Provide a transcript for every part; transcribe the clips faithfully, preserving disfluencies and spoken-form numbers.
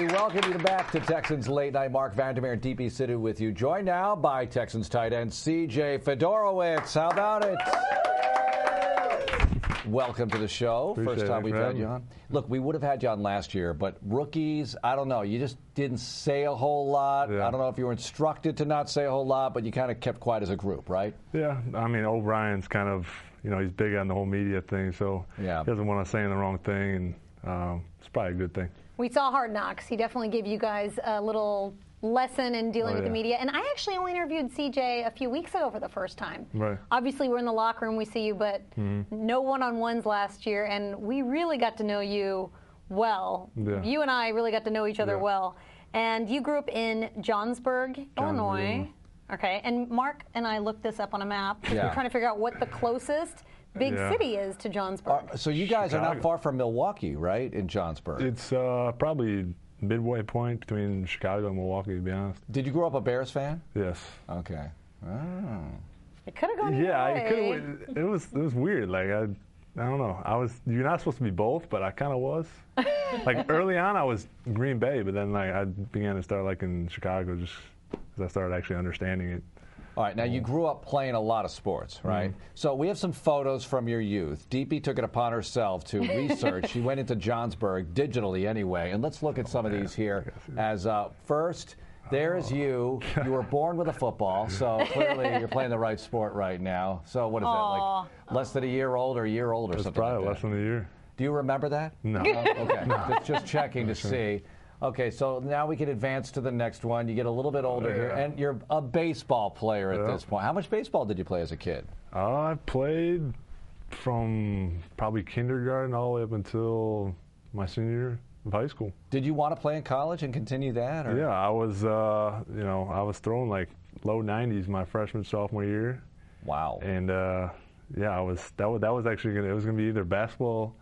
we welcome you back to Texans Late Night. Mark Vandermeer and D P Sidhu with you. Joined now by Texans tight end C J Fedorowicz. How about it? Welcome to the show. Appreciate First time it, we've man. had you on. Look, we would have had you on last year, but rookies, I don't know. You just didn't say a whole lot. Yeah. I don't know if you were instructed to not say a whole lot, but you kind of kept quiet as a group, right? Yeah, I mean, O'Brien's kind of, you know, he's big on the whole media thing, so Yeah. he doesn't want to say the wrong thing, and um, it's probably a good thing. We saw Hard Knocks. He definitely gave you guys a little lesson in dealing Oh, with the yeah. media. And I actually only interviewed C J a few weeks ago for the first time. Right. Obviously, we're in the locker room, we see you, but Mm-hmm. no one-on-ones last year, and we really got to know you well. Yeah. You and I really got to know each other Yeah. well. And you grew up in Johnsburg, Illinois. Okay, and Mark and I looked this up on a map. Yeah. We're trying to figure out what the closest big Yeah. city is to Johnsburg. Uh, so you guys are not Chicago. far from Milwaukee, right, in Johnsburg? It's uh, probably midway point between Chicago and Milwaukee, to be honest. Did you grow up a Bears fan? Yes. Okay. Oh. it could have gone either Yeah, I way. could. It was it was weird. Like I, I don't know. I was you're not supposed to be both, but I kind of was. Like early on, I was Green Bay, but then like I began to start liking Chicago just as I started actually understanding it. All right, now you grew up playing a lot of sports, right? Mm-hmm. So we have some photos from your youth. D P took it upon herself to research. She went into Johnsburg digitally anyway, and let's look at some of these here. As uh, first, there's you. You were born with a football, so clearly you're playing the right sport right now. So what is that, like less than a year old or a year old or It's something probably like less that? than a year. Do you remember that? No. Okay, just, just checking to see. Okay, so now we can advance to the next one. You get a little bit older here, and you're a baseball player at Yeah. this point. How much baseball did you play as a kid? Uh, I played from probably kindergarten all the way up until my senior year of high school. Did you want to play in college and continue that? Or? Yeah, I was, uh, you know, I was throwing like low nineties my freshman sophomore year, Wow. and uh, yeah, I was that was that was actually gonna, it was gonna be either basketball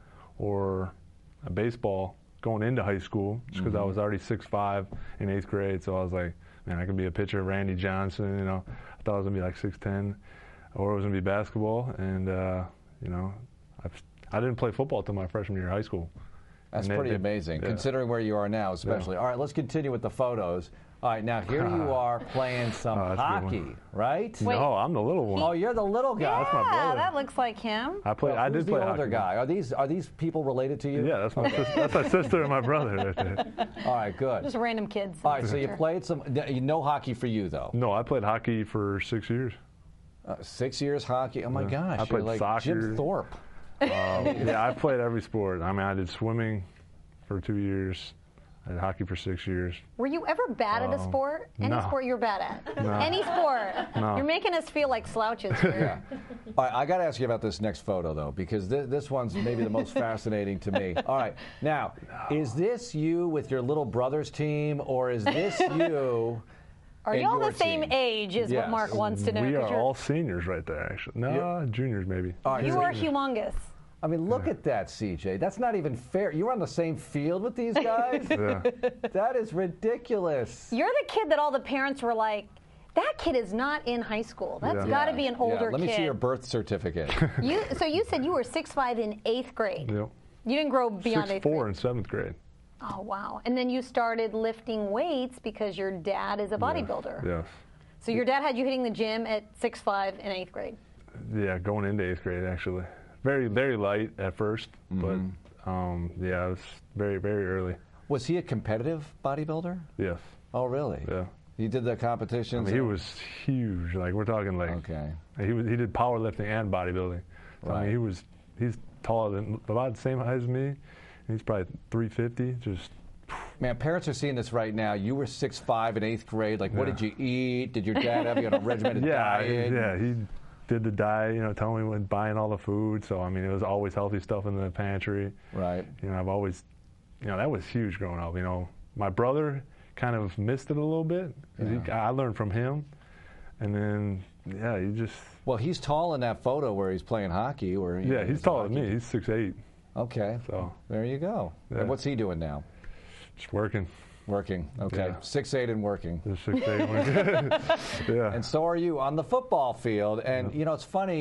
or a baseball going into high school, just because I was already six five in eighth grade. So I was like, man, I could be a pitcher, Randy Johnson. You know, I thought I was gonna be like six ten, or it was gonna be basketball. And uh, you know, I've, I didn't play football till my freshman year of high school. That's And they- pretty they- amazing, yeah. considering where you are now, especially. All right, let's continue with the photos. All right, now here you are playing some Oh, that's a good hockey, one. right? Wait. No, I'm the little one. Oh, you're the little guy. That's my Yeah, brother. that looks like him. I played. Well, I who's did the play older hockey. guy? Are these are these people related to you? Yeah, that's my sis- that's my sister and my brother right there. All right, good. Just random kids. All right, so you played some. No hockey for you though. No, I played hockey for six years. Uh, six years hockey. Oh my gosh, I played you're like soccer. Jim Thorpe. Um, yeah, I played every sport. I mean, I did swimming for two years. I did hockey for six years. Were you ever bad at a Um, sport? Any no. sport you're bad at? No. Any sport? No. You're making us feel like slouches here. All right, I got to ask you about this next photo, though, because th- this one's maybe the most fascinating to me. All right, now, is this you with your little brother's team, or is this you? Are and y'all your the same team? age is Yes. what Mark wants to know. We 'cause are you're- all seniors right there, actually. No, Yeah. juniors maybe. All right, You so- are humongous. I mean, look at that, C J. That's not even fair. You're on the same field with these guys? Yeah. That is ridiculous. You're the kid that all the parents were like, that kid is not in high school. That's Yeah. got to be an older yeah, let me kid. see your birth certificate. You, so you said you were six five in eighth grade. Yep. You didn't grow beyond Six eighth four grade. in seventh grade. Oh, wow. And then you started lifting weights because your dad is a bodybuilder. Yes. So your dad had you hitting the gym at six five in eighth grade. Yeah, going into eighth grade actually. Very very light at 1st but um, yeah, it was very very early. Was he a competitive bodybuilder? Yes. Oh, really? Yeah. He did the I competitions? mean, he was huge. Like we're talking like Okay. he was he did powerlifting and bodybuilding. So, I Right. mean, he was he's taller than about the same height as me. And he's probably three fifty. Just Man, parents are seeing this right now. You were six five in eighth grade. Like, what Yeah. did you eat? Did your dad have you on a regimented yeah, diet? yeah. He did the diet. You know, telling me when buying all the food. So I mean, it was always healthy stuff in the pantry. Right. You know, I've always, you know, that was huge growing up. You know, my brother kind of missed it a little bit. 'Cause he, Yeah. I learned from him, and then yeah, you just Well, he's tall in that photo where he's playing hockey. Where you yeah, know, he's taller than hockey. me. He's six eight. Okay. So There you go. Yeah. And what's he doing now? just working. Working. Okay. Yeah. Six eight and working. Just six eight. yeah. And so are you on the football field. And, you know, it's funny,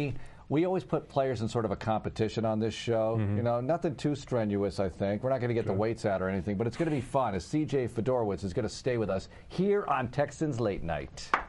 we always put players in sort of a competition on this show. Mm-hmm. You know, nothing too strenuous, I think. We're not going to get sure. the weights out or anything, but it's going to be fun as C J Fedorowicz is going to stay with us here on Texans Late Night.